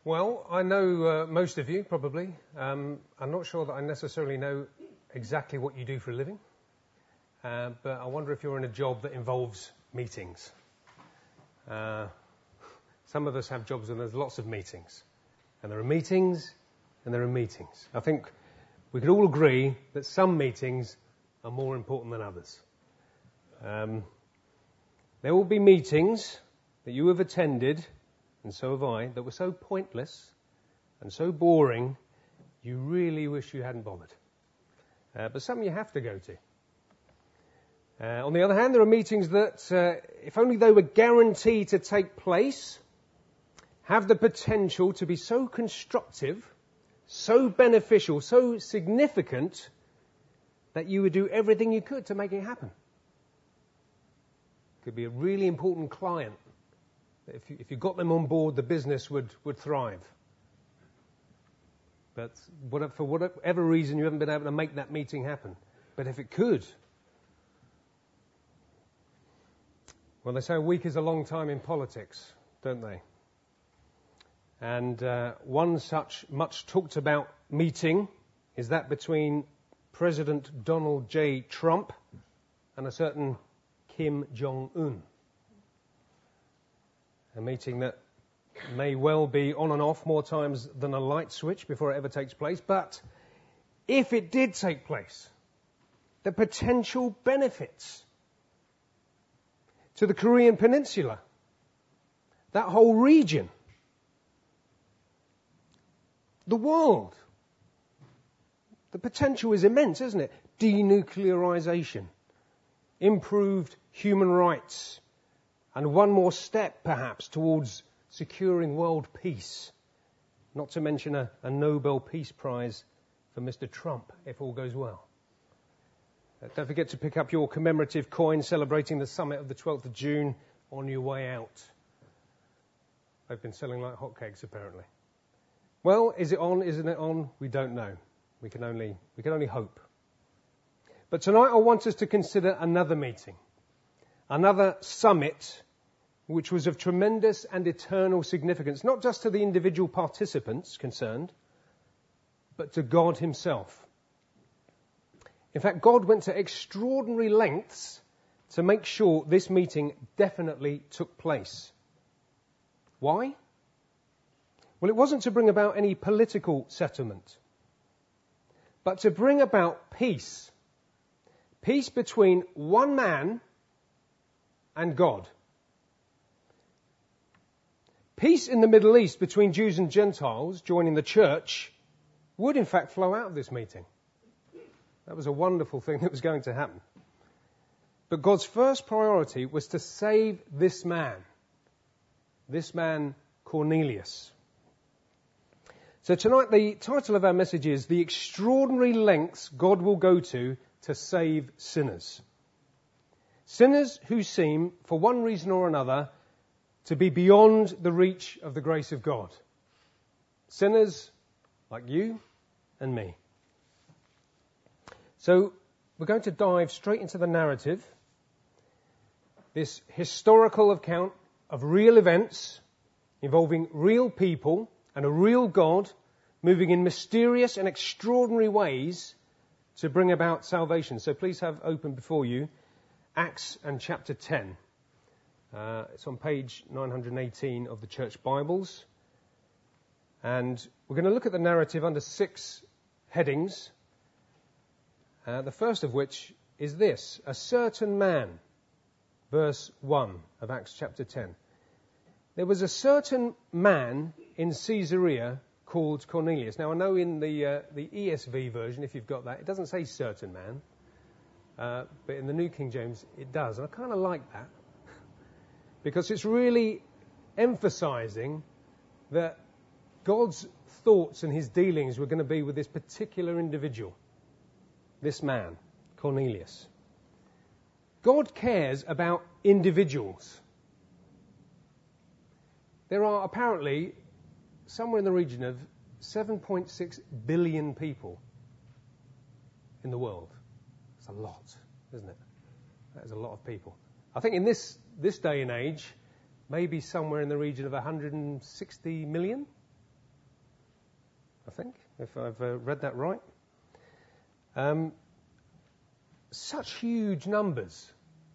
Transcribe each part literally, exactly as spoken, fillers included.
Well, I know uh, most of you, probably. Um, I'm not sure that I necessarily know exactly what you do for a living, uh, but I wonder if you're in a job that involves meetings. Uh, some of us have jobs where there's lots of meetings, and there are meetings, and there are meetings. I think we could all agree that some meetings are more important than others. Um, there will be meetings that you have attended, and so have I, that were so pointless and so boring, you really wish you hadn't bothered. Uh, but some you have to go to. Uh, on the other hand, there are meetings that, uh, if only they were guaranteed to take place, have the potential to be so constructive, so beneficial, so significant, that you would do everything you could to make it happen. Could be a really important client. If you, if you got them on board, the business would, would thrive. But what, for whatever reason, you haven't been able to make that meeting happen. But if it could, well, they say a week is a long time in politics, don't they? And uh, one such much talked about meeting is that between President Donald J. Trump and a certain Kim Jong-un. A meeting that may well be on and off more times than a light switch before it ever takes place. But if it did take place, the potential benefits to the Korean Peninsula, that whole region, the world, the potential is immense, isn't it? Denuclearization, improved human rights, and one more step, perhaps, towards securing world peace. Not to mention a, a Nobel Peace Prize for Mister Trump, if all goes well. Uh, don't forget to pick up your commemorative coin celebrating the summit of the twelfth of June on your way out. They've been selling like hotcakes, apparently. Well, is it on? Isn't it on? We don't know. We can only, we can only hope. But tonight I want us to consider another meeting, another summit, which was of tremendous and eternal significance, not just to the individual participants concerned, but to God himself. In fact, God went to extraordinary lengths to make sure this meeting definitely took place. Why? Well, it wasn't to bring about any political settlement, but to bring about peace. Peace between one man and God. Peace in the Middle East between Jews and Gentiles joining the church would in fact flow out of this meeting. That was a wonderful thing that was going to happen. But God's first priority was to save this man. This man, Cornelius. So tonight the title of our message is The Extraordinary Lengths God Will Go To to Save Sinners. Sinners who seem, for one reason or another, to be beyond the reach of the grace of God. Sinners like you and me. So we're going to dive straight into the narrative. This historical account of real events involving real people and a real God moving in mysterious and extraordinary ways to bring about salvation. So please have open before you Acts and chapter ten. Uh, it's on page nine hundred eighteen of the Church Bibles. And we're going to look at the narrative under six headings. Uh, the first of which is this: a certain man, verse one of Acts chapter ten. There was a certain man in Caesarea called Cornelius. Now I know in the uh, the E S V version, if you've got that, it doesn't say certain man. Uh, but in the New King James, it does. And I kind of like that. Because it's really emphasizing that God's thoughts and his dealings were going to be with this particular individual. This man, Cornelius. God cares about individuals. There are apparently somewhere in the region of seven point six billion people in the world. It's a lot, isn't it? That is a lot of people. I think in this, this day and age, maybe somewhere in the region of one hundred sixty million. I think, if I've uh, read that right. Um, such huge numbers.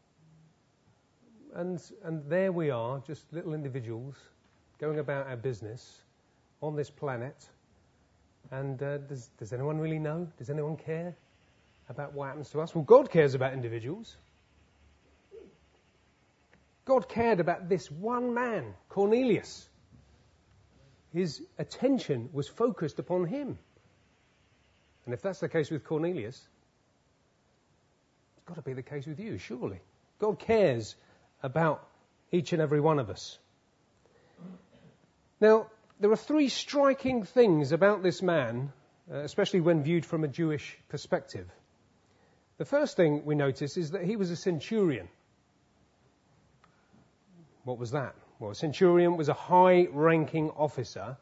And, and there we are, just little individuals going about our business on this planet. And uh, does, does anyone really know? Does anyone care about what happens to us? Well, God cares about individuals. God cared about this one man, Cornelius. His attention was focused upon him. And if that's the case with Cornelius, it's got to be the case with you, surely. God cares about each and every one of us. Now, there are three striking things about this man, uh, especially when viewed from a Jewish perspective. The first thing we notice is that he was a centurion. What was that? Well, a centurion was a high-ranking officer,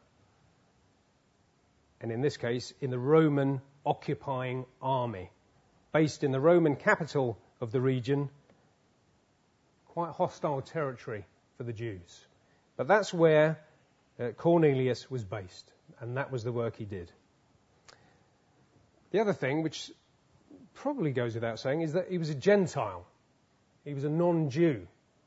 and in this case, in the Roman occupying army, based in the Roman capital of the region, quite hostile territory for the Jews. But that's where uh, Cornelius was based, and that was the work he did. The other thing, which probably goes without saying, is that he was a Gentile. He was a non-Jew.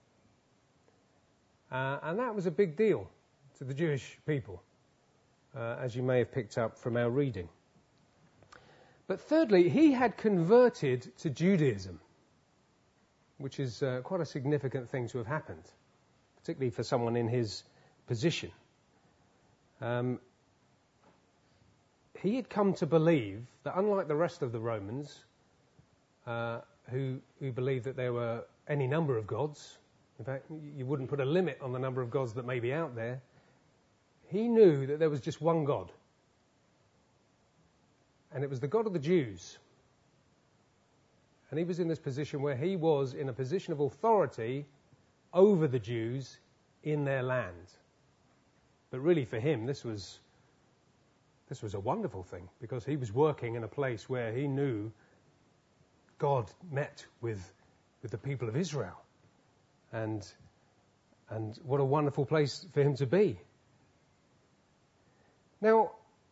Uh, and that was a big deal to the Jewish people, uh, as you may have picked up from our reading. But thirdly, he had converted to Judaism, which is uh, quite a significant thing to have happened, particularly for someone in his position. Um, he had come to believe that, unlike the rest of the Romans, uh, who, who believed that there were any number of gods, in fact, you wouldn't put a limit on the number of gods that may be out there, he knew that there was just one God. And it was the God of the Jews. And he was in this position where he was in a position of authority over the Jews in their land. But really for him, this was this was a wonderful thing, because he was working in a place where he knew God met with, with the people of Israel. And and what a wonderful place for him to be. Now,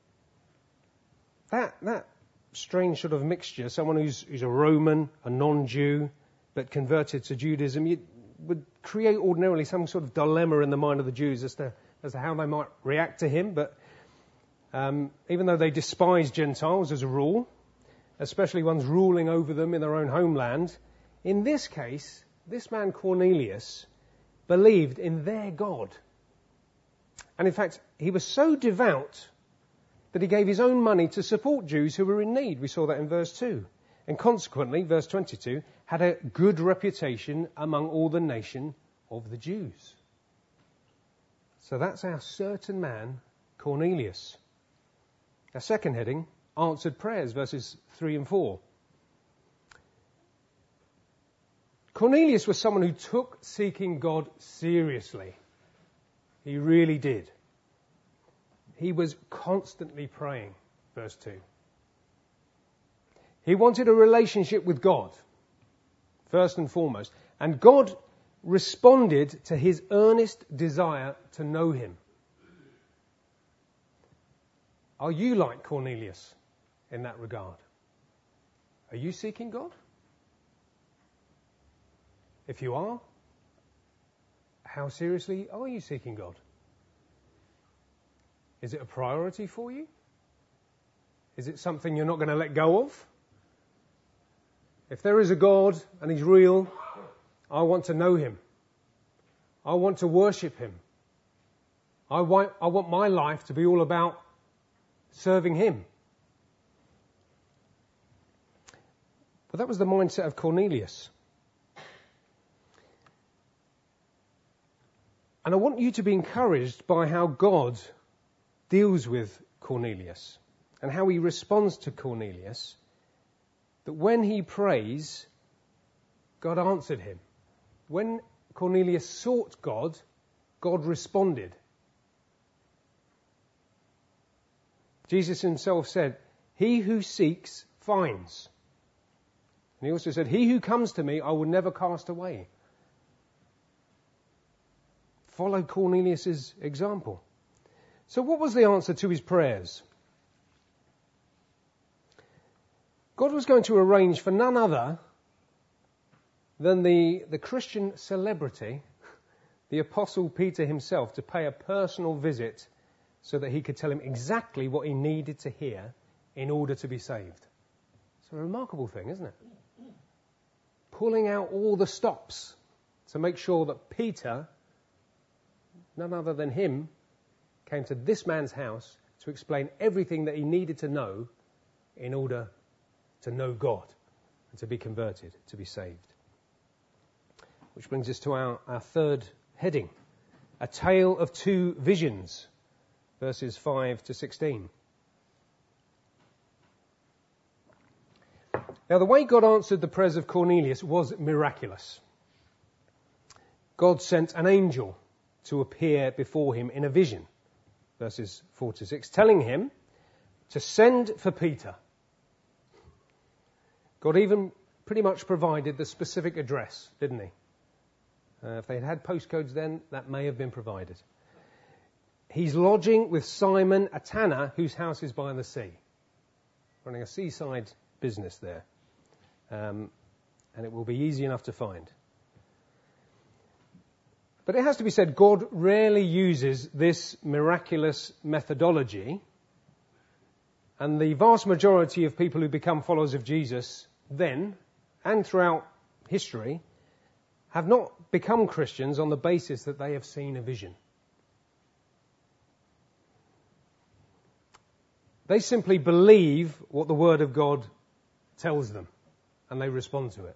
that that strange sort of mixture, someone who's, who's a Roman, a non-Jew, but converted to Judaism, you would create ordinarily some sort of dilemma in the mind of the Jews as to as to how they might react to him. But um, even though they despise Gentiles as a rule, especially ones ruling over them in their own homeland, in this case, this man Cornelius believed in their God. And in fact, he was so devout that he gave his own money to support Jews who were in need. We saw that in verse two. And consequently, verse twenty-two, had a good reputation among all the nation of the Jews. So that's our certain man, Cornelius. Our second heading, answered prayers, verses three and four. Cornelius was someone who took seeking God seriously. He really did. He was constantly praying, verse two. He wanted a relationship with God, first and foremost. And God responded to his earnest desire to know him. Are you like Cornelius in that regard? Are you seeking God? If you are, how seriously are you seeking God? Is it a priority for you? Is it something you're not going to let go of? If there is a God and he's real, I want to know him. I want to worship him. I want, I want my life to be all about serving him. But that was the mindset of Cornelius. And I want you to be encouraged by how God deals with Cornelius and how he responds to Cornelius, that when he prays, God answered him. When Cornelius sought God, God responded. Jesus himself said, "He who seeks finds." And he also said, "He who comes to me, I will never cast away." Follow Cornelius' example. So what was the answer to his prayers? God was going to arrange for none other than the, the Christian celebrity, the Apostle Peter himself, to pay a personal visit so that he could tell him exactly what he needed to hear in order to be saved. It's a remarkable thing, isn't it? Pulling out all the stops to make sure that Peter, none other than him, came to this man's house to explain everything that he needed to know in order to know God and to be converted, to be saved. Which brings us to our, our third heading, a tale of two visions, verses five to sixteen. Now, the way God answered the prayers of Cornelius was miraculous. God sent an angel to appear before him in a vision, verses four to six, telling him to send for Peter. God even pretty much provided the specific address, didn't he? Uh, if they had had postcodes then, that may have been provided. He's lodging with Simon, a tanner, whose house is by the sea. Running a seaside business there. Um, and it will be easy enough to find. But it has to be said, God rarely uses this miraculous methodology. And the vast majority of people who become followers of Jesus then, and throughout history, have not become Christians on the basis that they have seen a vision. They simply believe what the Word of God tells them, and they respond to it.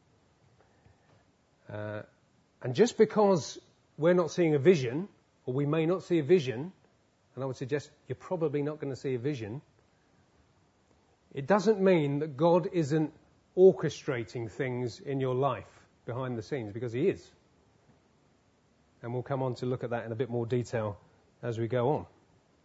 Uh, and just because we're not seeing a vision, or we may not see a vision, and I would suggest you're probably not going to see a vision, it doesn't mean that God isn't orchestrating things in your life behind the scenes, because he is. And we'll come on to look at that in a bit more detail as we go on.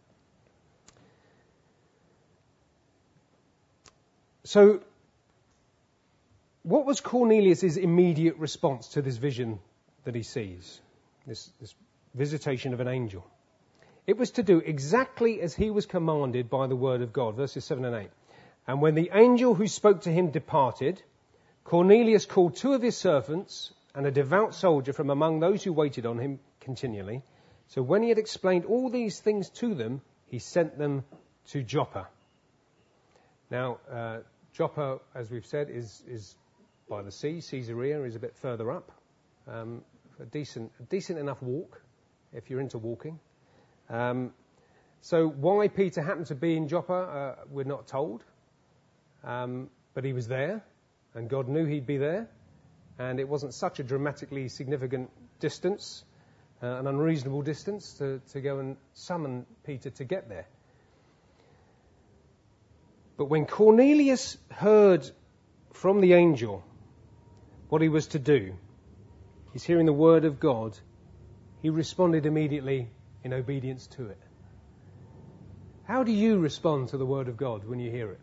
So, what was Cornelius' immediate response to this vision that he sees? This, this visitation of an angel. It was to do exactly as he was commanded by the word of God. Verses seven and eight. And when the angel who spoke to him departed, Cornelius called two of his servants and a devout soldier from among those who waited on him continually. So when he had explained all these things to them, he sent them to Joppa. Now, uh, Joppa, as we've said, is, is by the sea. Caesarea is a bit further up. Um, a decent, a decent enough walk, if you're into walking. Um, so why Peter happened to be in Joppa, uh, we're not told. Um, but he was there, and God knew he'd be there. And it wasn't such a dramatically significant distance, uh, an unreasonable distance, to, to go and summon Peter to get there. But when Cornelius heard from the angel what he was to do, he's hearing the word of God, he responded immediately in obedience to it. How do you respond to the word of God when you hear it?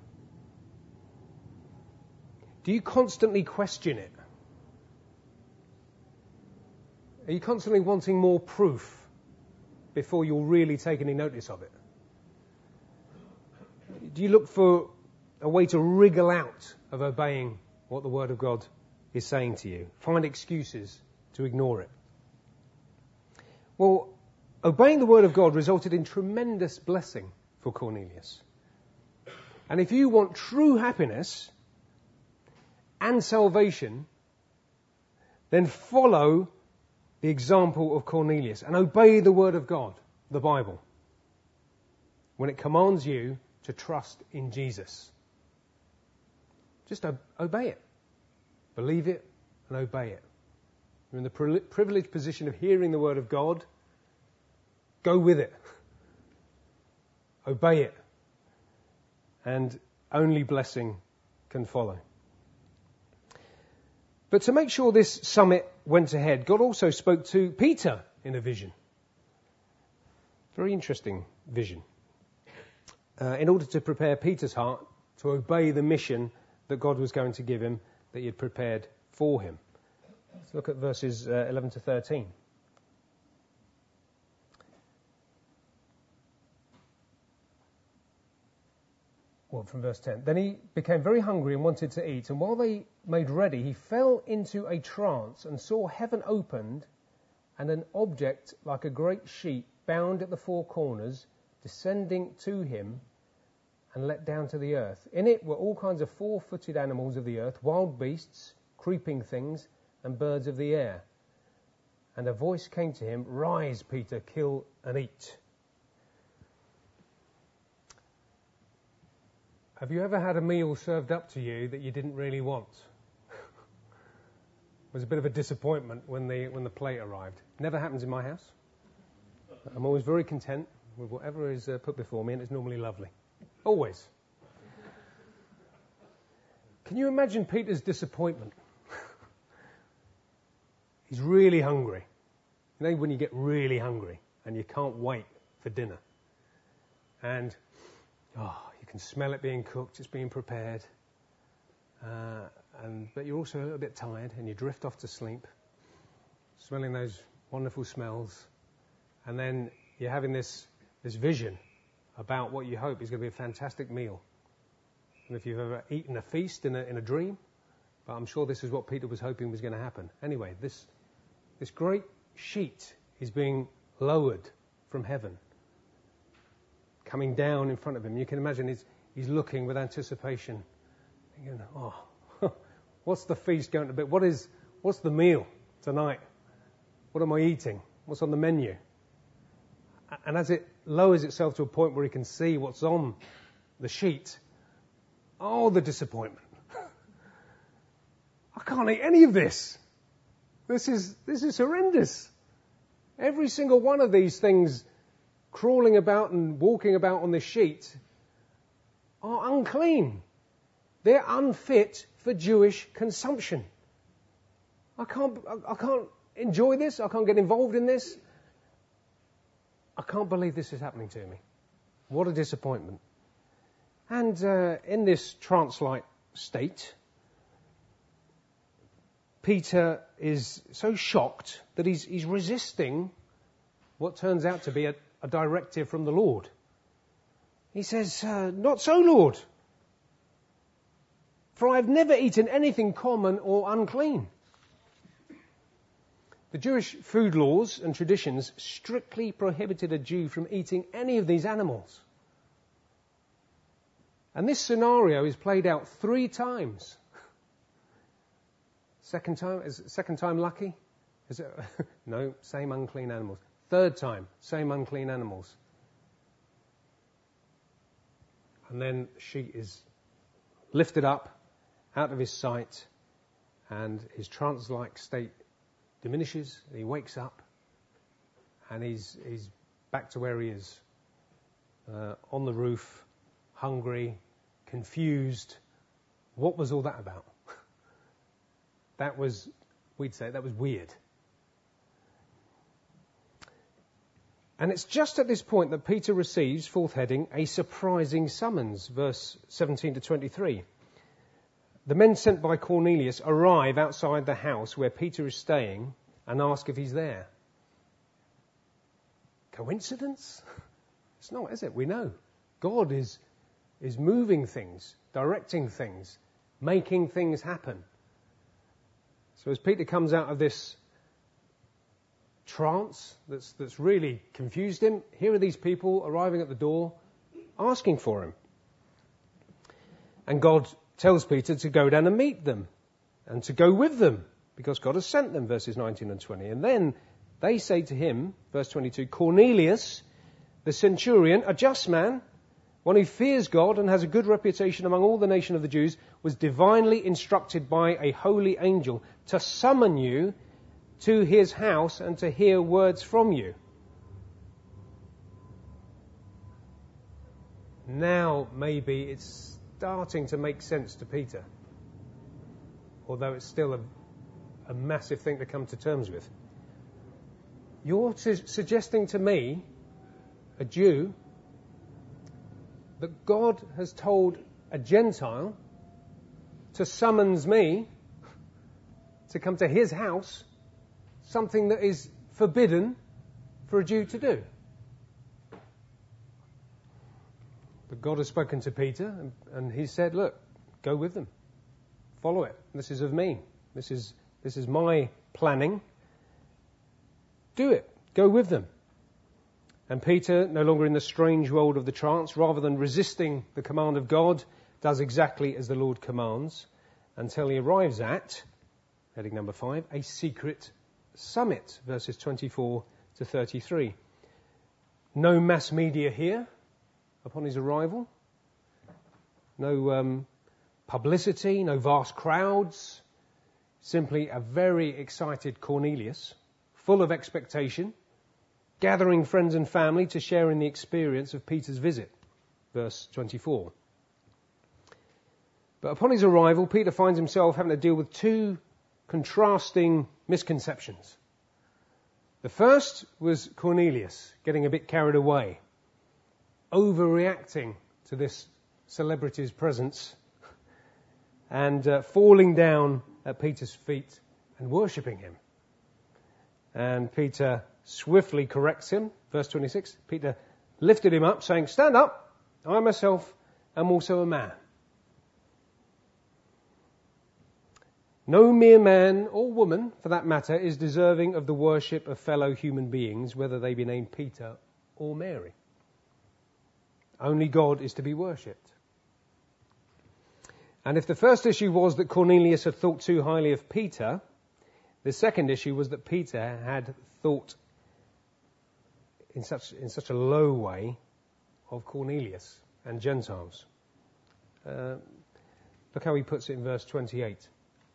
Do you constantly question it? Are you constantly wanting more proof before you'll really take any notice of it? Do you look for a way to wriggle out of obeying what the Word of God is saying to you? Find excuses to ignore it? Well, obeying the Word of God resulted in tremendous blessing for Cornelius. And if you want true happiness and salvation, then follow the example of Cornelius and obey the Word of God, the Bible, when it commands you to trust in Jesus. Just ob- obey it. Believe it and obey it. You're in the pri- privileged position of hearing the Word of God. Go with it. Obey it. And only blessing can follow. But to make sure this summit went ahead, God also spoke to Peter in a vision. Very interesting vision. Uh, in order to prepare Peter's heart to obey the mission that God was going to give him, that he had prepared for him. Let's look at verses uh, eleven to thirteen. well, from verse ten. Then he became very hungry and wanted to eat. And while they made ready, he fell into a trance and saw heaven opened and an object like a great sheet bound at the four corners descending to him and let down to the earth. In it were all kinds of four-footed animals of the earth, wild beasts, creeping things, and birds of the air. And a voice came to him, "Rise, Peter, kill and eat." Have you ever had a meal served up to you that you didn't really want? It was a bit of a disappointment when the when the plate arrived. Never happens in my house. I'm always very content with whatever is uh, put before me, and it's normally lovely. Always. Can you imagine Peter's disappointment? He's really hungry. You know when you get really hungry and you can't wait for dinner. And, oh, you can smell it being cooked, it's being prepared. Uh, and but you're also a little bit tired and you drift off to sleep, smelling those wonderful smells. And then you're having this, this vision about what you hope is going to be a fantastic meal. And if you've ever eaten a feast in a, in a dream, but I'm sure this is what Peter was hoping was going to happen. Anyway, this this great sheet is being lowered from heaven, coming down in front of him. You can imagine he's, he's looking with anticipation, thinking, oh, what's the feast going to be? What is, what's the meal tonight? What am I eating? What's on the menu? And as it lowers itself to a point where he can see what's on the sheet, oh, the disappointment. I can't eat any of this. This is this is horrendous. Every single one of these things crawling about and walking about on this sheet are unclean. They're unfit for Jewish consumption. I can't I can't enjoy this. I can't get involved in this. I can't believe this is happening to me. What a disappointment. And uh, in this trance-like state, Peter is so shocked that he's, he's resisting what turns out to be a, a directive from the Lord. He says, uh, "Not so, Lord, for I have never eaten anything common or unclean." The Jewish food laws and traditions strictly prohibited a Jew from eating any of these animals. And this scenario is played out three times. Second time, is second time lucky? Is it? No, same unclean animals. Third time, same unclean animals. And then the sheet is lifted up out of his sight, and his trance-like state diminishes. He wakes up, and he's he's back to where he is, uh, on the roof, hungry, confused. What was all that about? That was, we'd say, that was weird. And it's just at this point that Peter receives, fourth heading, a surprising summons, verse seventeen to twenty-three. The men sent by Cornelius arrive outside the house where Peter is staying and ask if he's there. Coincidence? It's not, is it? We know. God is, is moving things, directing things, making things happen. So as Peter comes out of this trance that's, that's really confused him, here are these people arriving at the door asking for him. And God tells Peter to go down and meet them and to go with them because God has sent them, verses nineteen and twenty. And then they say to him, verse twenty-two, "Cornelius, the centurion, a just man, one who fears God and has a good reputation among all the nation of the Jews, was divinely instructed by a holy angel to summon you to his house and to hear words from you." Now maybe it's starting to make sense to Peter, although it's still a, a massive thing to come to terms with. You're su- suggesting to me, a Jew, that God has told a Gentile to summons me to come to his house, something that is forbidden for a Jew to do. But God has spoken to Peter, and, and he said, look, go with them. Follow it. This is of me. This is, this is my planning. Do it. Go with them. And Peter, no longer in the strange world of the trance, rather than resisting the command of God, does exactly as the Lord commands, until he arrives at, heading number five, a secret summit, verses twenty-four to thirty-three. No mass media here upon his arrival. No um, publicity, no vast crowds. Simply a very excited Cornelius, full of expectation, gathering friends and family to share in the experience of Peter's visit. Verse twenty-four. But upon his arrival, Peter finds himself having to deal with two contrasting misconceptions. The first was Cornelius getting a bit carried away, overreacting to this celebrity's presence and uh, falling down at Peter's feet and worshipping him. And Peter swiftly corrects him. Verse twenty-six, Peter lifted him up, saying, "Stand up, I myself am also a man." No mere man or woman, for that matter, is deserving of the worship of fellow human beings, whether they be named Peter or Mary. Only God is to be worshipped. And if the first issue was that Cornelius had thought too highly of Peter, the second issue was that Peter had thought in such in such a low way of Cornelius and Gentiles. Uh, look how he puts it in verse twenty-eight.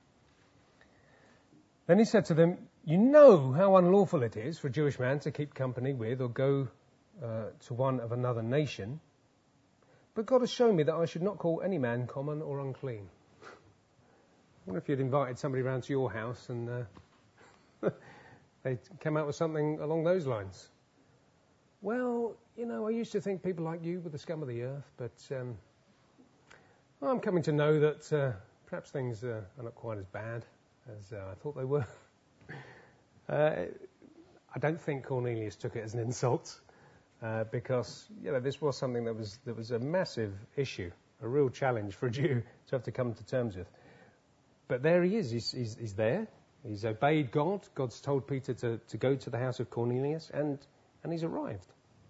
Then he said to them, "You know how unlawful it is for a Jewish man to keep company with or go uh, to one of another nation. But God has shown me that I should not call any man common or unclean." I wonder if you'd invited somebody round to your house and uh, they came out with something along those lines. "Well, you know, I used to think people like you were the scum of the earth, but um, well, I'm coming to know that uh, perhaps things uh, are not quite as bad as uh, I thought they were." uh, I don't think Cornelius took it as an insult, uh, because you know this was something that was that was a massive issue, a real challenge for a Jew to have to come to terms with. But there he is. He's, he's, he's there. He's obeyed God. God's told Peter to, to go to the house of Cornelius, and and he's arrived.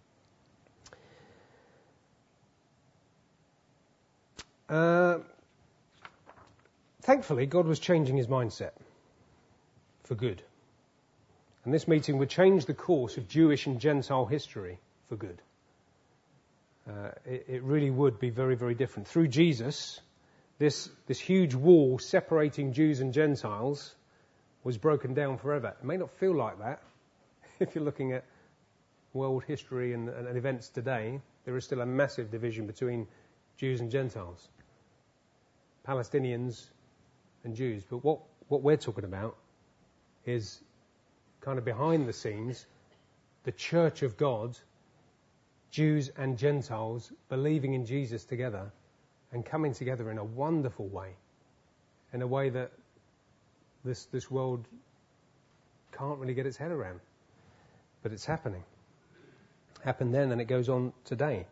Uh, Thankfully, God was changing his mindset for good. And this meeting would change the course of Jewish and Gentile history for good. Uh, it, it really would be very, very different. Through Jesus, this, this huge wall separating Jews and Gentiles was broken down forever. It may not feel like that if you're looking at world history and, and, and events today. There is still a massive division between Jews and Gentiles, Palestinians and Jews. But what, what we're talking about is kind of behind the scenes, the church of God, Jews and Gentiles believing in Jesus together and coming together in a wonderful way, in a way that this, this world can't really get its head around. But it's happening. Happened then and it goes on today.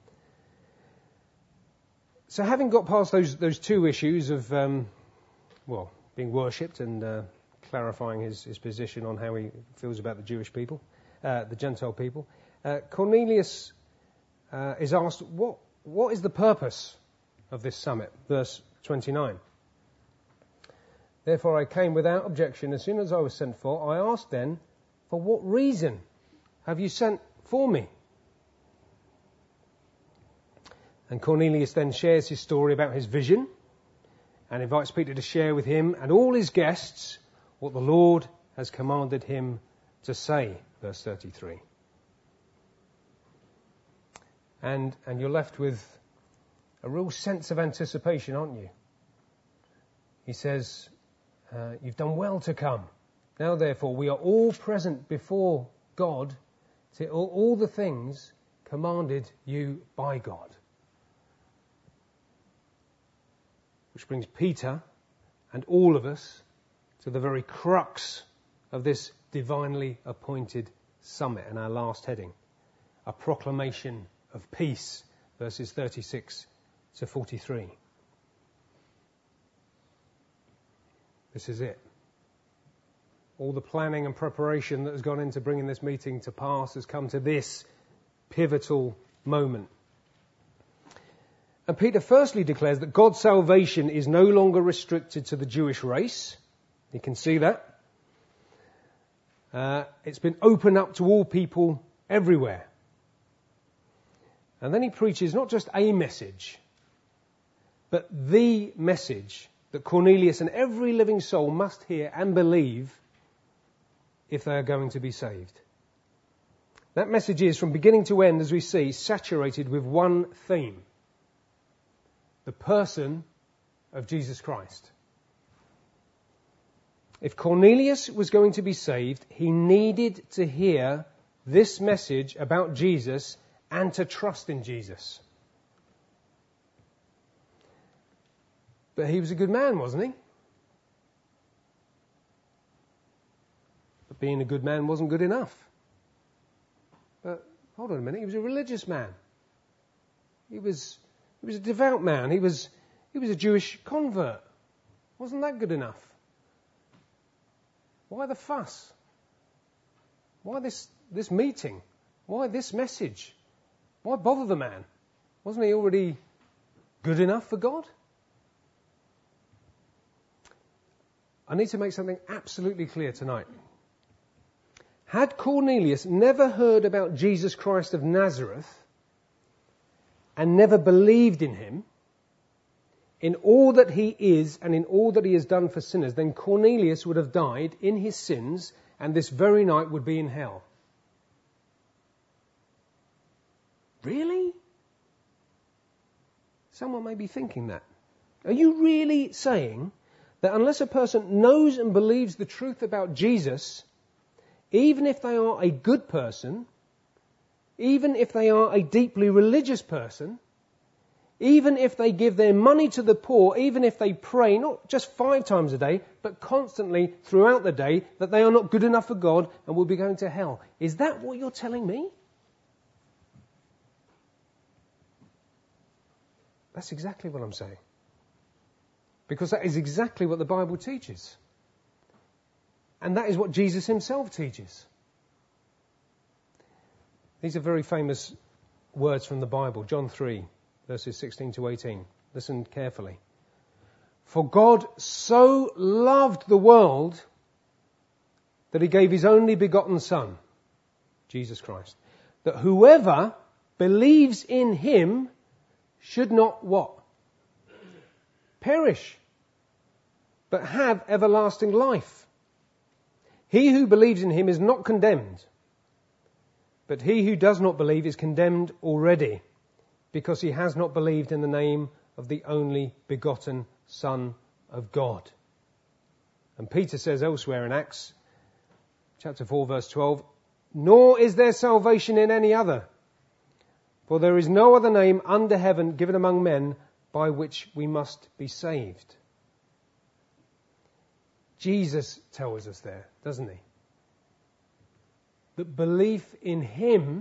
So having got past those, those two issues of um, well, being worshipped and uh, clarifying his, his position on how he feels about the Jewish people, uh, the Gentile people, uh, Cornelius uh, is asked, what what is the purpose of this summit? Verse twenty-nine. "Therefore I came without objection as soon as I was sent for. I asked then, for what reason have you sent for me?" And Cornelius then shares his story about his vision and invites Peter to share with him and all his guests what the Lord has commanded him to say. Verse thirty-three. And, and you're left with a real sense of anticipation, aren't you? He says, uh, "You've done well to come. Now therefore we are all present before God to all, all the things commanded you by God." Which brings Peter and all of us to the very crux of this divinely appointed summit and our last heading. A proclamation of peace verses thirty-six to forty-three. This is it. All the planning and preparation that has gone into bringing this meeting to pass has come to this pivotal moment. And Peter firstly declares that God's salvation is no longer restricted to the Jewish race. You can see that. Uh, it's been opened up to all people everywhere. And then he preaches not just a message, but the message that Cornelius and every living soul must hear and believe if they are going to be saved. That message is, from beginning to end, as we see, saturated with one theme: the person of Jesus Christ. If Cornelius was going to be saved, he needed to hear this message about Jesus and to trust in Jesus. But he was a good man, wasn't he? But being a good man wasn't good enough. But hold on a minute, he was a religious man. He was he was a devout man. He was he was a Jewish convert. Wasn't that good enough? Why the fuss? Why this this meeting? Why this message? Why bother the man? Wasn't he already good enough for God? I need to make something absolutely clear tonight. Had Cornelius never heard about Jesus Christ of Nazareth and never believed in him, in all that he is and in all that he has done for sinners, then Cornelius would have died in his sins and this very night would be in hell. Really? Someone may be thinking that. Are you really saying that unless a person knows and believes the truth about Jesus, even if they are a good person, even if they are a deeply religious person, even if they give their money to the poor, even if they pray not just five times a day, but constantly throughout the day, that they are not good enough for God and will be going to hell? Is that what you're telling me? That's exactly what I'm saying. Because that is exactly what the Bible teaches. And that is what Jesus himself teaches. These are very famous words from the Bible. John three, verses sixteen to eighteen. Listen carefully. For God so loved the world that he gave his only begotten Son, Jesus Christ, that whoever believes in him should not what? Perish, but have everlasting life. He who believes in him is not condemned, but he who does not believe is condemned already, because he has not believed in the name of the only begotten Son of God. And Peter says elsewhere in Acts chapter four, verse twelve, nor is there salvation in any other, for there is no other name under heaven given among men by which we must be saved. Jesus tells us there, doesn't he? That belief in him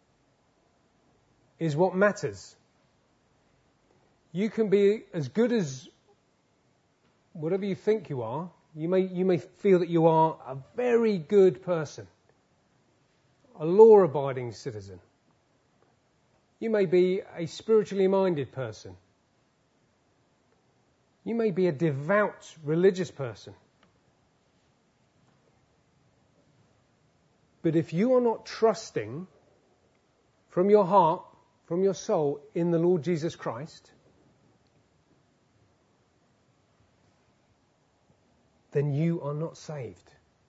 is what matters. You can be as good as whatever you think you are. You may, you may feel that you are a very good person, a law-abiding citizen. You may be a spiritually minded person. You may be a devout religious person. But if you are not trusting from your heart, from your soul, in the Lord Jesus Christ, then you are not saved.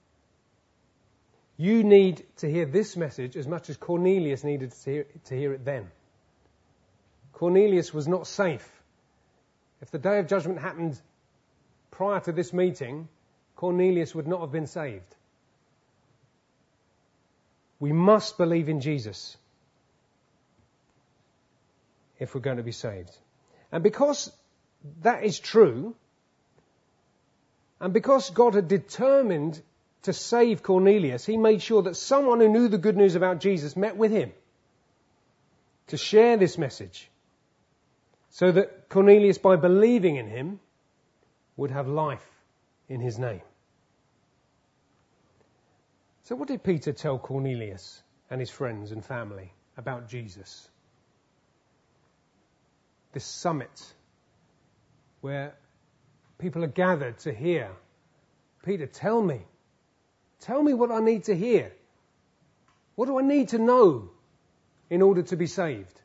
You need to hear this message as much as Cornelius needed to hear, to hear it then. Cornelius was not safe. If the day of judgment happened prior to this meeting, Cornelius would not have been saved. We must believe in Jesus if we're going to be saved. And because that is true, and because God had determined to save Cornelius, he made sure that someone who knew the good news about Jesus met with him to share this message so that Cornelius, by believing in him, would have life in his name. So what did Peter tell Cornelius and his friends and family about Jesus? This summit where people are gathered to hear. Peter, tell me. Tell me what I need to hear. What do I need to know in order to be saved?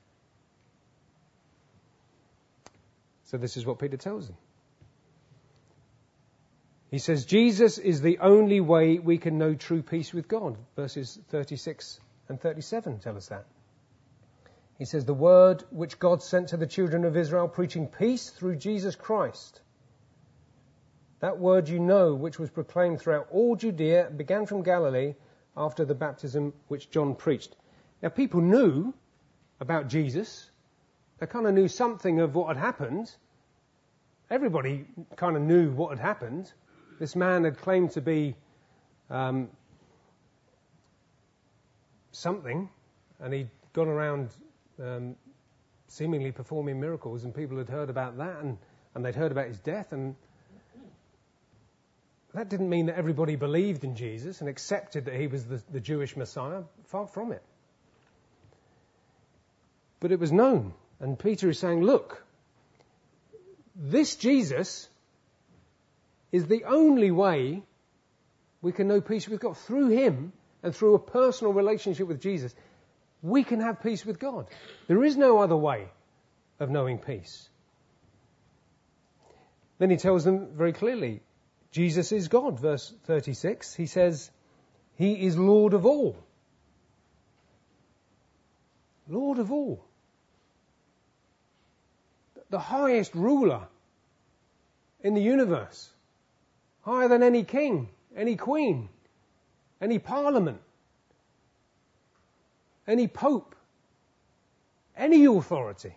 So this is what Peter tells them. He says, Jesus is the only way we can know true peace with God. Verses thirty-six and thirty-seven tell us that. He says, the word which God sent to the children of Israel, preaching peace through Jesus Christ. That word you know, which was proclaimed throughout all Judea, began from Galilee after the baptism which John preached. Now, people knew about Jesus. They kind of knew something of what had happened. Everybody kind of knew what had happened. This man had claimed to be um, something, and he'd gone around um, seemingly performing miracles, and people had heard about that, and, and they'd heard about his death, and that didn't mean that everybody believed in Jesus and accepted that he was the, the Jewish Messiah. Far from it. But it was known, and Peter is saying, look, this Jesus is the only way we can know peace with God. Through him and through a personal relationship with Jesus, we can have peace with God. There is no other way of knowing peace. Then he tells them very clearly, Jesus is God. Verse thirty-six, he says, he is Lord of all. Lord of all. The highest ruler in the universe. Higher than any king, any queen, any parliament, any pope, any authority.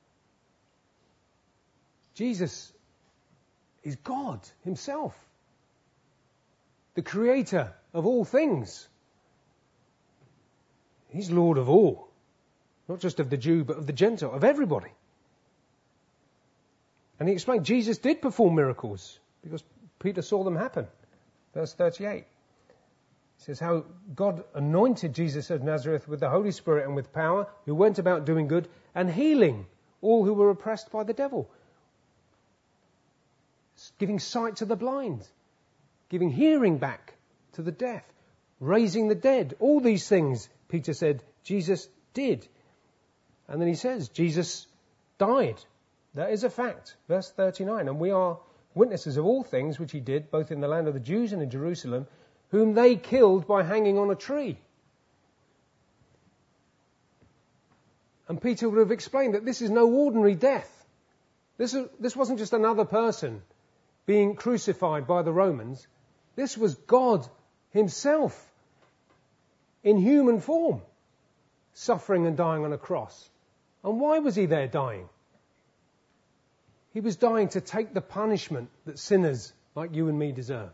Jesus is God himself, the creator of all things. He's Lord of all, not just of the Jew, but of the Gentile, of everybody. And he explained Jesus did perform miracles because Peter saw them happen. Verse thirty-eight. It says how God anointed Jesus of Nazareth with the Holy Spirit and with power, who went about doing good and healing all who were oppressed by the devil. Giving sight to the blind, giving hearing back to the deaf, raising the dead. All these things, Peter said, Jesus did. And then he says, Jesus died. That is a fact. Verse thirty-nine. And we are witnesses of all things which he did, both in the land of the Jews and in Jerusalem, whom they killed by hanging on a tree. And Peter would have explained that this is no ordinary death. This, this wasn't just another person being crucified by the Romans. This was God himself in human form, suffering and dying on a cross. And why was he there dying? He was dying to take the punishment that sinners like you and me deserve.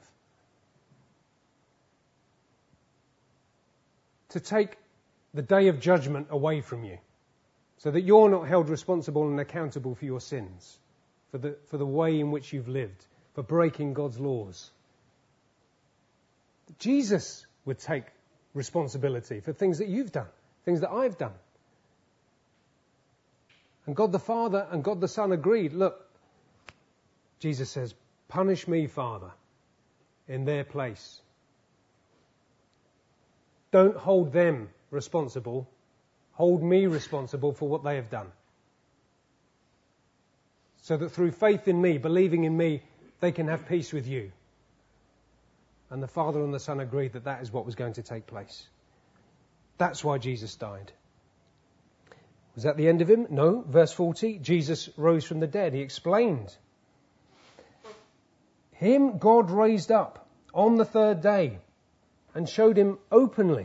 To take the day of judgment away from you, so that you're not held responsible and accountable for your sins, for the, for the way in which you've lived, for breaking God's laws. Jesus would take responsibility for things that you've done, things that I've done. And God the Father and God the Son agreed, look, Jesus says, punish me, Father, in their place. Don't hold them responsible. Hold me responsible for what they have done. So that through faith in me, believing in me, they can have peace with you. And the Father and the Son agreed that that is what was going to take place. That's why Jesus died. Was that the end of him? No. Verse forty, Jesus rose from the dead. He explained. Him God raised up on the third day and showed him openly.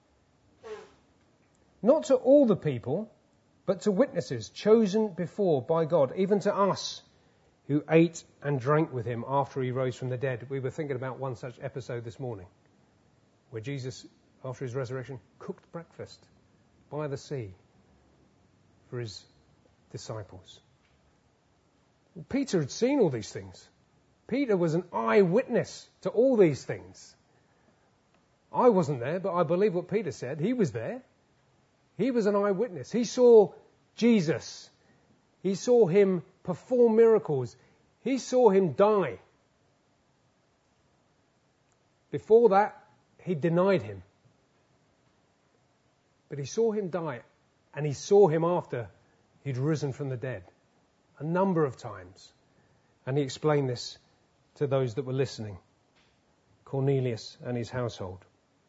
Not to all the people, but to witnesses chosen before by God, even to us who ate and drank with him after he rose from the dead. We were thinking about one such episode this morning, where Jesus, after his resurrection, cooked breakfast by the sea for his disciples. Well, Peter had seen all these things. Peter was an eyewitness to all these things. I wasn't there, but I believe what Peter said. He was there. He was an eyewitness. He saw Jesus. He saw him perform miracles. He saw him die. Before that, he denied him. But he saw him die, and he saw him after he'd risen from the dead a number of times. And he explained this to those that were listening, Cornelius and his household.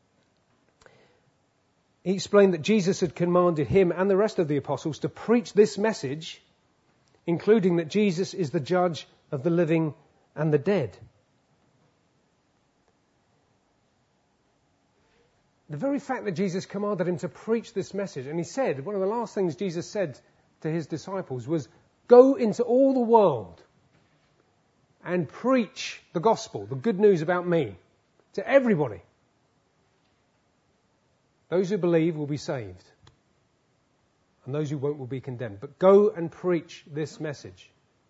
He explained that Jesus had commanded him and the rest of the apostles to preach this message, including that Jesus is the judge of the living and the dead. The very fact that Jesus commanded him to preach this message, and he said, one of the last things Jesus said to his disciples was, go into all the world and preach the gospel, the good news about me, to everybody. Those who believe will be saved, and those who won't will be condemned. But go and preach this message.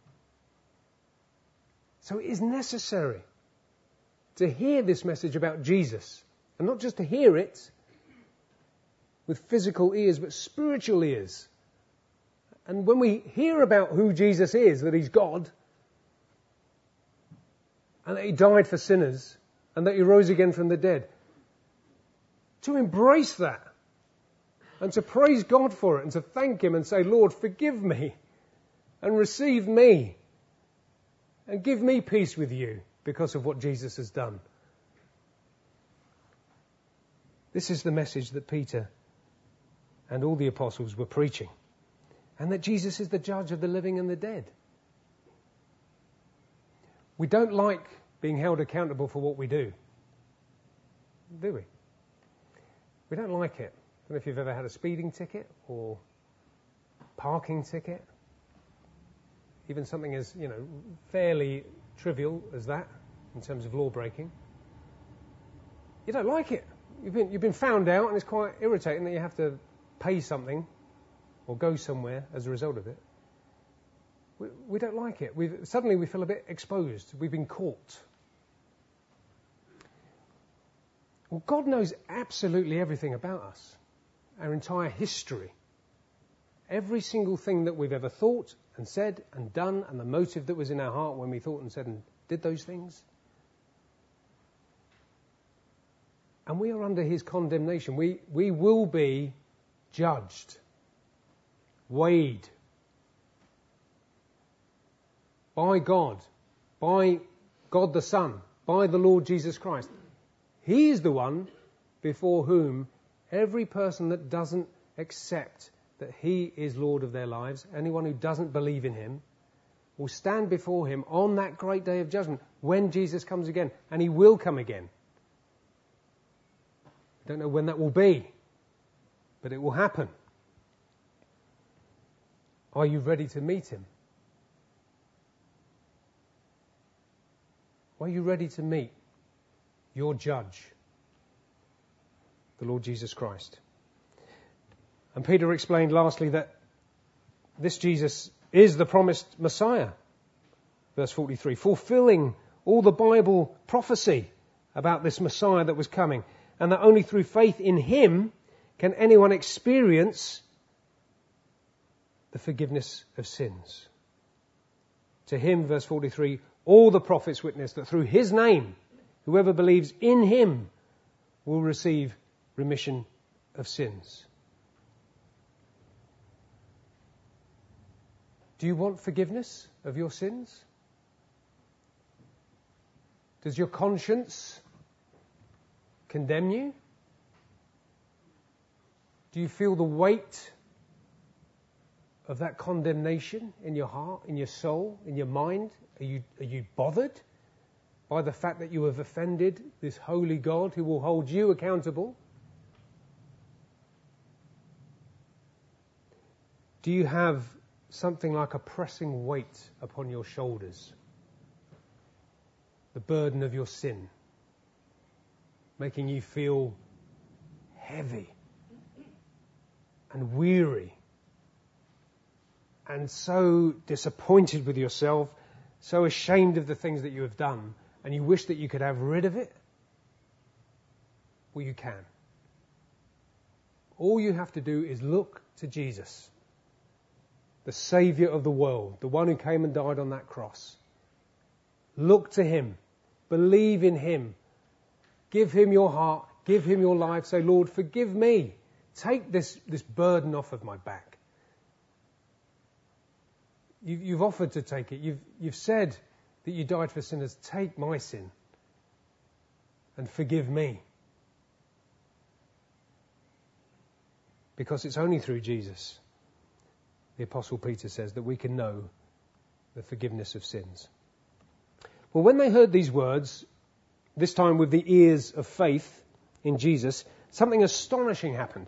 So it is necessary to hear this message about Jesus, and not just to hear it with physical ears, but spiritual ears. And when we hear about who Jesus is, that he's God, and that he died for sinners, and that he rose again from the dead, to embrace that, and to praise God for it, and to thank him and say, Lord, forgive me, and receive me, and give me peace with you because of what Jesus has done. This is the message that Peter and all the apostles were preaching. And that Jesus is the judge of the living and the dead. We don't like being held accountable for what we do, do we? We don't like it. I don't know if you've ever had a speeding ticket or parking ticket. Even something as, you know, fairly trivial as that in terms of law breaking. You don't like it. You've been, you've been found out, and it's quite irritating that you have to pay something or go somewhere as a result of it. We, we don't like it. We've, suddenly we feel a bit exposed. We've been caught. Well, God knows absolutely everything about us, our entire history. Every single thing that we've ever thought and said and done, and the motive that was in our heart when we thought and said and did those things. And we are under his condemnation. We, we will be judged, weighed by God, by God the Son, by the Lord Jesus Christ. He is the one before whom every person that doesn't accept that he is Lord of their lives, anyone who doesn't believe in him, will stand before him on that great day of judgment when Jesus comes again. And he will come again. I don't know when that will be, but it will happen. Are you ready to meet him? Are you ready to meet your judge, the Lord Jesus Christ? And Peter explained lastly that this Jesus is the promised Messiah, verse forty-three, fulfilling all the Bible prophecy about this Messiah that was coming, and that only through faith in him can anyone experience the forgiveness of sins. To him, verse forty-three, all the prophets witness that through his name, whoever believes in him will receive remission of sins. Do you want forgiveness of your sins? Does your conscience condemn you? Do you feel the weight of that condemnation in your heart, in your soul, in your mind? Are you, are you bothered by the fact that you have offended this holy God who will hold you accountable? Do you have something like a pressing weight upon your shoulders? The burden of your sin, making you feel heavy and weary and so disappointed with yourself, so ashamed of the things that you have done, and you wish that you could have rid of it? Well, you can. All you have to do is look to Jesus, the Saviour of the world, the one who came and died on that cross. Look to him. Believe in him. Give him your heart. Give him your life. Say, Lord, forgive me. Take this, this burden off of my back. You, you've offered to take it. You've, you've said that you died for sinners. Take my sin and forgive me. Because it's only through Jesus, the Apostle Peter says, that we can know the forgiveness of sins. Well, when they heard these words, this time with the ears of faith in Jesus, something astonishing happened.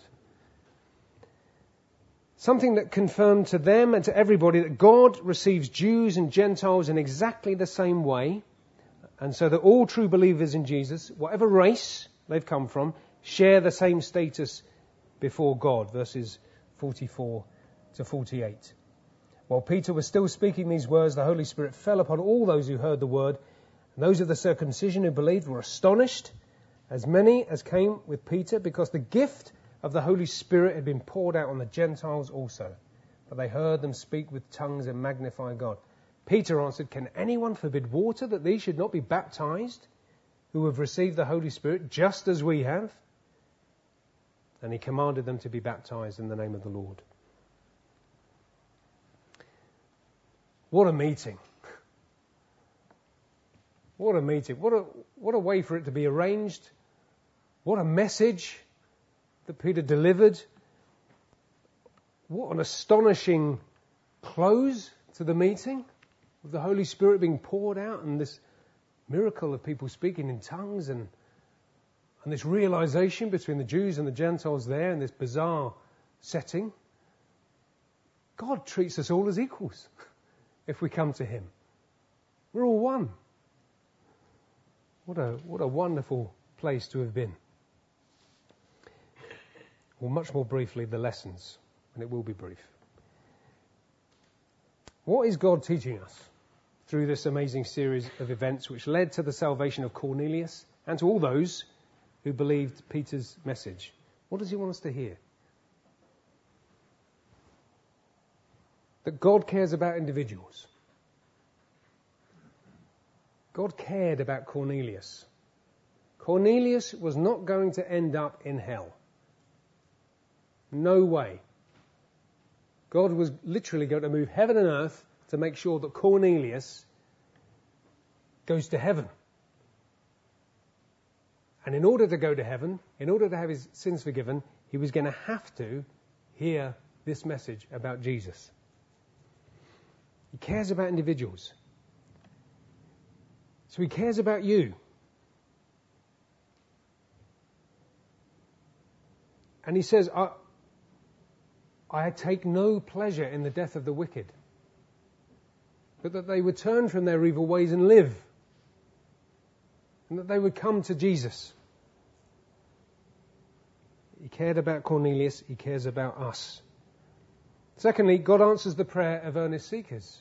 Something that confirmed to them and to everybody that God receives Jews and Gentiles in exactly the same way, and so that all true believers in Jesus, whatever race they've come from, share the same status before God. Verses forty-four to forty-eight. While Peter was still speaking these words, the Holy Spirit fell upon all those who heard the word, and those of the circumcision who believed were astonished, as many as came with Peter, because the gift of the Holy Spirit had been poured out on the Gentiles also. But they heard them speak with tongues and magnify God. Peter answered, "Can anyone forbid water that these should not be baptized, who have received the Holy Spirit just as we have?" And he commanded them to be baptized in the name of the Lord. What a meeting. What a meeting. What a, what a way for it to be arranged. What a message that Peter delivered. What an astonishing close to the meeting, with the Holy Spirit being poured out and this miracle of people speaking in tongues and, and this realization between the Jews and the Gentiles there in this bizarre setting. God treats us all as equals if we come to him. We're all one. What a, what a wonderful place to have been. Well, much more briefly, the lessons, and it will be brief. What is God teaching us through this amazing series of events which led to the salvation of Cornelius and to all those who believed Peter's message? What does he want us to hear? That God cares about individuals. God cared about Cornelius. Cornelius was not going to end up in hell. No way. God was literally going to move heaven and earth to make sure that Cornelius goes to heaven. And in order to go to heaven, in order to have his sins forgiven, he was going to have to hear this message about Jesus. He cares about individuals. So he cares about you. And he says, I, I take no pleasure in the death of the wicked, but that they would turn from their evil ways and live, and that they would come to Jesus. He cared about Cornelius, he cares about us. Secondly, God answers the prayer of earnest seekers.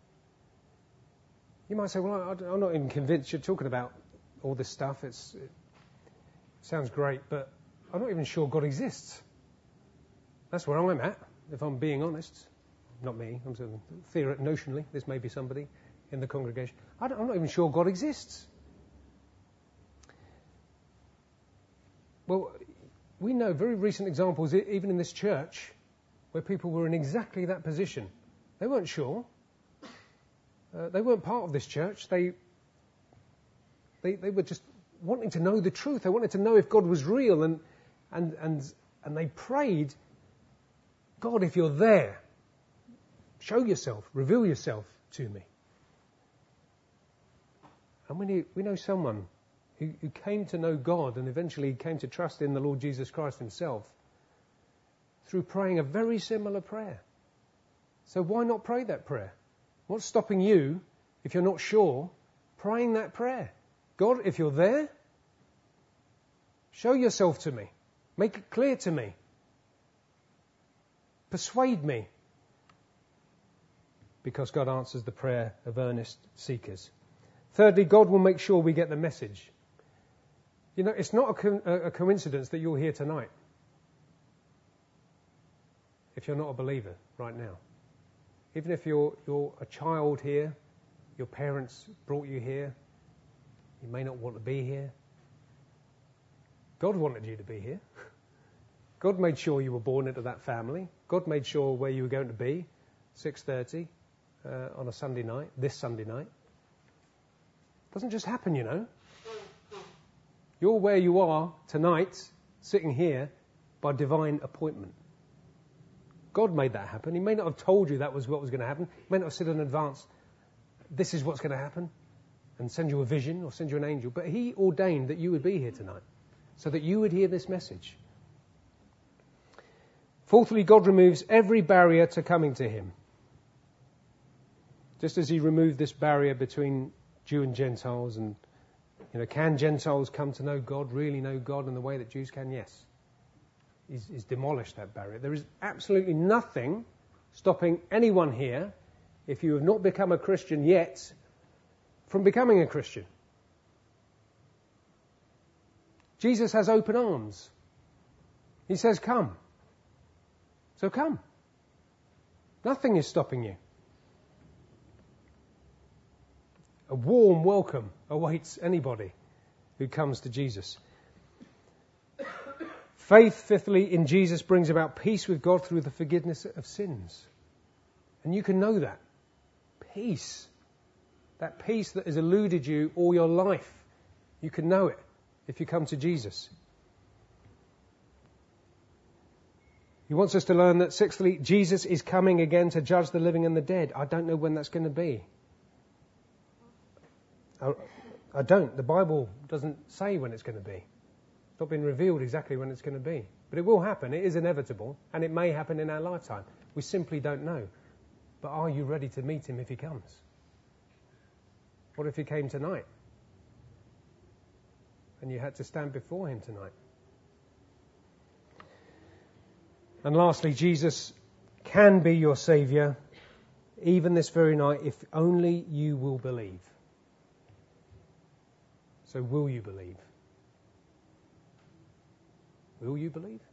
You might say, well, I'm not even convinced you're talking about all this stuff. It's, it sounds great, but I'm not even sure God exists. That's where I'm at, if I'm being honest. Not me, I'm saying theoretically, notionally, this may be somebody in the congregation. I I'm not even sure God exists. Well, we know very recent examples, even in this church, where people were in exactly that position. They weren't sure. Uh, they weren't part of this church. They, they they were just wanting to know the truth. They wanted to know if God was real, and and and and they prayed, God, if you're there, show yourself, reveal yourself to me. And we knew, we know someone who, who came to know God and eventually came to trust in the Lord Jesus Christ himself through praying a very similar prayer. So why not pray that prayer? What's stopping you, if you're not sure, praying that prayer? God, if you're there, show yourself to me. Make it clear to me. Persuade me. because God answers the prayer of earnest seekers. Thirdly, God will make sure we get the message. You know, it's not a, co- a coincidence that you're here tonight if you're not a believer right now. Even if you're, you're a child here, your parents brought you here, you may not want to be here. God wanted you to be here. God made sure you were born into that family. God made sure where you were going to be, six thirty uh, on a Sunday night, this Sunday night. Doesn't just happen, you know. You're where you are tonight, sitting here, by divine appointment. God made that happen. He may not have told you that was what was going to happen. He may not have said in advance, this is what's going to happen, and send you a vision or send you an angel. But he ordained that you would be here tonight, so that you would hear this message. Fourthly, God removes every barrier to coming to him. Just as he removed this barrier between Jew and Gentiles, and, you know, can Gentiles come to know God, really know God in the way that Jews can? Yes. He's, he's demolished that barrier. There is absolutely nothing stopping anyone here, if you have not become a Christian yet, from becoming a Christian. Jesus has open arms. He says, come. So come. Nothing is stopping you. A warm welcome awaits anybody who comes to Jesus. Faith, fifthly, in Jesus brings about peace with God through the forgiveness of sins. And you can know that. Peace. That peace that has eluded you all your life. You can know it if you come to Jesus. He wants us to learn that, sixthly, Jesus is coming again to judge the living and the dead. I don't know when that's going to be. I, I don't. The Bible doesn't say when it's going to be. It's not been revealed exactly when it's going to be. But it will happen. It is inevitable. And it may happen in our lifetime. We simply don't know. But are you ready to meet him if he comes? What if he came tonight? And you had to stand before him tonight? And lastly, Jesus can be your Saviour, even this very night, if only you will believe. So will you believe? Will you believe?